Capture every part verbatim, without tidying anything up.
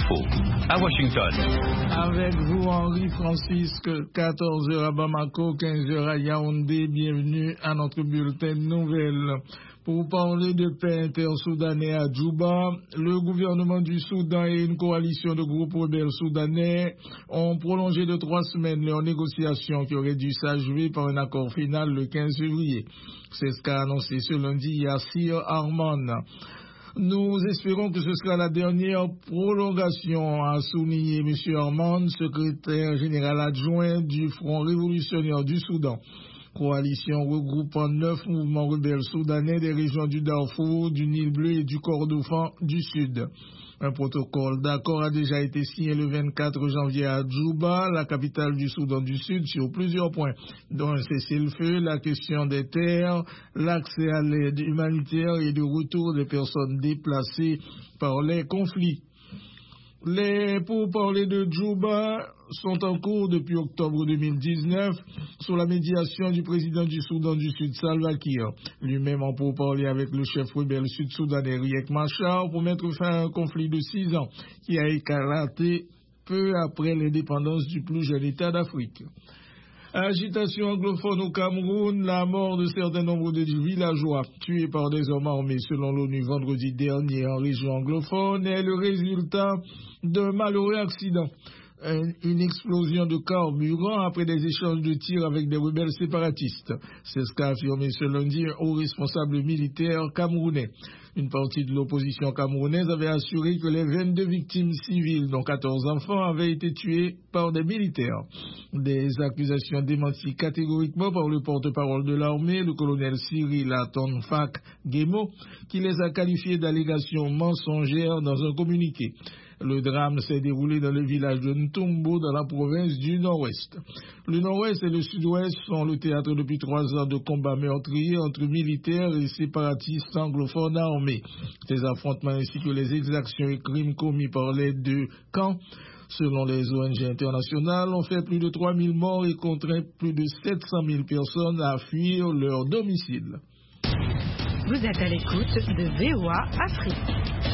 faut à Washington. Avec vous, Henri Francisque, quatorze heures à Bamako, quinze heures à Yaoundé. Bienvenue à notre bulletin de nouvelles. Pour parler de paix intersoudanais à Djouba, le gouvernement du Soudan et une coalition de groupes rebelles soudanais ont prolongé de trois semaines leurs négociations qui auraient dû s'achever par un accord final le quinze février. C'est ce qu'a annoncé ce lundi Yassir Arman. Nous espérons que ce sera la dernière prolongation, a souligné M. Arman, secrétaire général adjoint du Front révolutionnaire du Soudan. Coalition regroupant neuf mouvements rebelles soudanais des régions du Darfour, du Nil Bleu et du Kordofan du Sud. Un protocole d'accord a déjà été signé le vingt-quatre janvier à Djouba, la capitale du Soudan du Sud, sur plusieurs points, dont un cessez-le-feu, la question des terres, l'accès à l'aide humanitaire et le retour des personnes déplacées par les conflits. Les pourparlers de Djouba sont en cours depuis octobre deux mille dix-neuf sous la médiation du président du Soudan du Sud, Salva Kiir, lui-même en pourparlers avec le chef rebelle sud-soudanais Riek Machar pour mettre fin à un conflit de six ans qui a éclaté peu après l'indépendance du plus jeune État d'Afrique. Agitation anglophone au Cameroun, la mort de certains nombres de villageois tués par des hommes armés selon l'ONU vendredi dernier en région anglophone est le résultat d'un malheureux accident. Une explosion de carburant après des échanges de tirs avec des rebelles séparatistes. C'est ce qu'a affirmé ce lundi un haut responsable militaire camerounais. Une partie de l'opposition camerounaise avait assuré que les vingt-deux victimes civiles, dont quatorze enfants, avaient été tuées par des militaires. Des accusations démenties catégoriquement par le porte-parole de l'armée, le colonel Cyril Atonfak Gemo, qui les a qualifiées d'allégations mensongères dans un communiqué. Le drame s'est déroulé dans le village de Ntumbo, dans la province du Nord-Ouest. Le Nord-Ouest et le Sud-Ouest sont le théâtre depuis trois ans de combats meurtriers entre militaires et séparatistes anglophones armés. Ces affrontements ainsi que les exactions et crimes commis par les deux camps, selon les O N G internationales, ont fait plus de trois mille morts et contraint plus de sept cent mille personnes à fuir leur domicile. Vous êtes à l'écoute de V O A Afrique.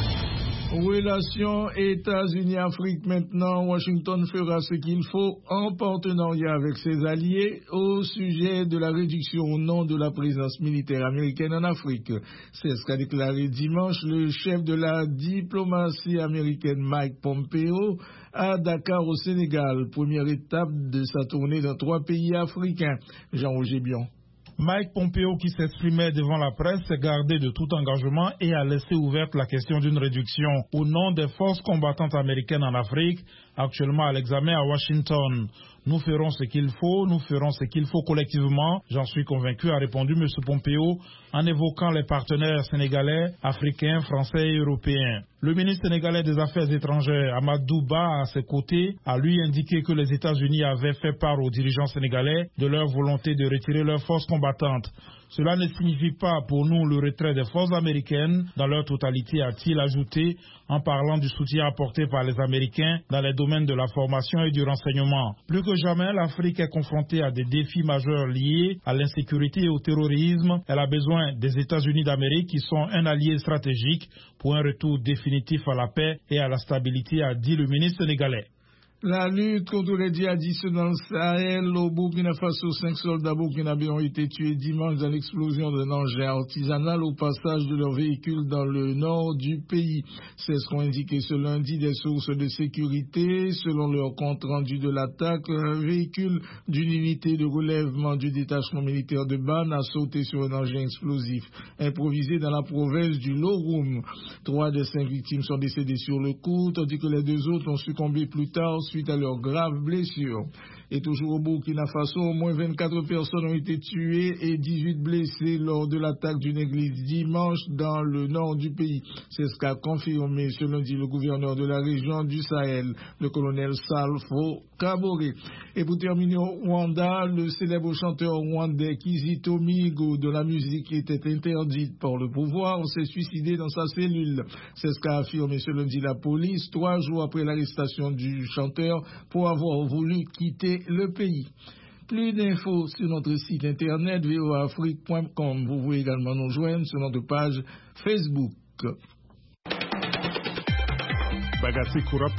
Relations États-Unis-Afrique maintenant. Washington fera ce qu'il faut en partenariat avec ses alliés au sujet de la réduction ou non de la présence militaire américaine en Afrique. C'est ce qu'a déclaré dimanche le chef de la diplomatie américaine Mike Pompeo à Dakar au Sénégal, première étape de sa tournée dans trois pays africains. Jean-Roger Bion. Mike Pompeo, qui s'exprimait devant la presse, s'est gardé de tout engagement et a laissé ouverte la question d'une réduction au nom des forces combattantes américaines en Afrique, actuellement à l'examen à Washington. Nous ferons ce qu'il faut, nous ferons ce qu'il faut collectivement, j'en suis convaincu, a répondu M. Pompeo en évoquant les partenaires sénégalais, africains, français et européens. Le ministre sénégalais des Affaires étrangères, Amadou Ba, à ses côtés, a lui indiqué que les États-Unis avaient fait part aux dirigeants sénégalais de leur volonté de retirer leurs forces combattantes. Cela ne signifie pas pour nous le retrait des forces américaines dans leur totalité, a-t-il ajouté, en parlant du soutien apporté par les Américains dans les domaines de la formation et du renseignement. Plus que jamais, l'Afrique est confrontée à des défis majeurs liés à l'insécurité et au terrorisme. Elle a besoin des États-Unis d'Amérique qui sont un allié stratégique pour un retour définitif à la paix et à la stabilité, a dit le ministre sénégalais. La lutte contre les djihadistes dans le Sahel, au Burkina Faso, cinq soldats burkinabés ont été tués dimanche dans l'explosion d'un engin artisanal au passage de leur véhicule dans le nord du pays. C'est ce qu'ont indiqué ce lundi des sources de sécurité. Selon leur compte rendu de l'attaque, un véhicule d'une unité de relèvement du détachement militaire de Ban a sauté sur un engin explosif improvisé dans la province du Loroum. Trois des cinq victimes sont décédées sur le coup, tandis que les deux autres ont succombé plus tard suite à leurs graves blessures. Et toujours au Burkina Faso, au moins vingt-quatre personnes ont été tuées et dix-huit blessées lors de l'attaque d'une église dimanche dans le nord du pays. C'est ce qu'a confirmé ce lundi le gouverneur de la région du Sahel, le colonel Salfo Kabore. Et pour terminer au Rwanda, le célèbre chanteur rwandais Kizito Mihigo, dont la musique était interdite par le pouvoir, s'est suicidé dans sa cellule. C'est ce qu'a affirmé ce lundi la police, trois jours après l'arrestation du chanteur pour avoir voulu quitter le pays. Plus d'infos sur notre site internet v o a afrique point com. Vous pouvez également nous joindre sur notre page Facebook.